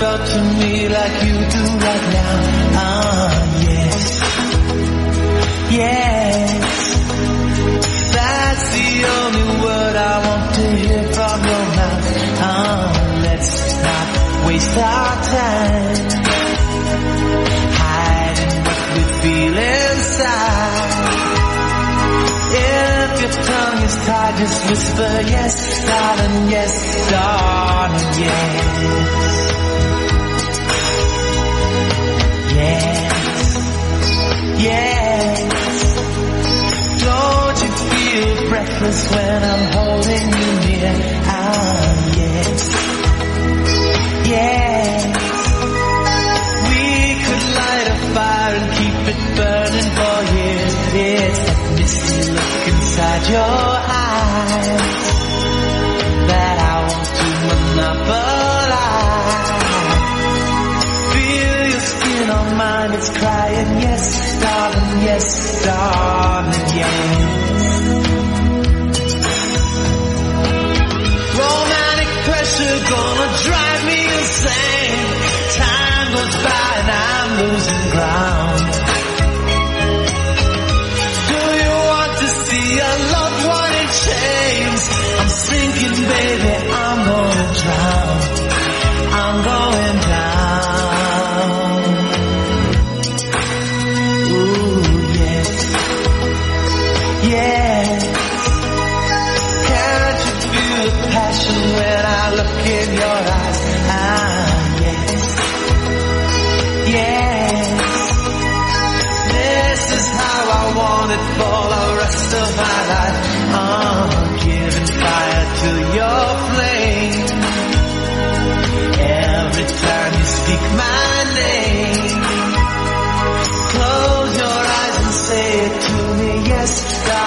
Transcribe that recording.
felt to me like you do right now. Yes, yes, that's the only word I want to hear from your mouth. Let's not waste our time hiding what we feel inside. If your tongue is tied, just whisper yes, darling, yes, darling, yes. Yes, yes. Don't you feel breathless when I'm holding you near? Yes, yes. We could light a fire and keep it burning for years. It's that misty look inside your eyes that I want to monopolize. Feel your skin on mine, it's crying, yes, darling, yes, darling, yes. Romantic pressure gonna drive me insane. Time goes by and I'm losing ground. Do you want to see a loved one in chains? I'm sinking, baby, I'm gonna drown. I'm going down. Ooh, yes, yes. Can't you feel the passion when I look in your eyes? Yes, yes. This is how I want it for the rest of my life. Giving fire to your flame. Every time you speak my name, close your eyes and say it to me, yes, darling.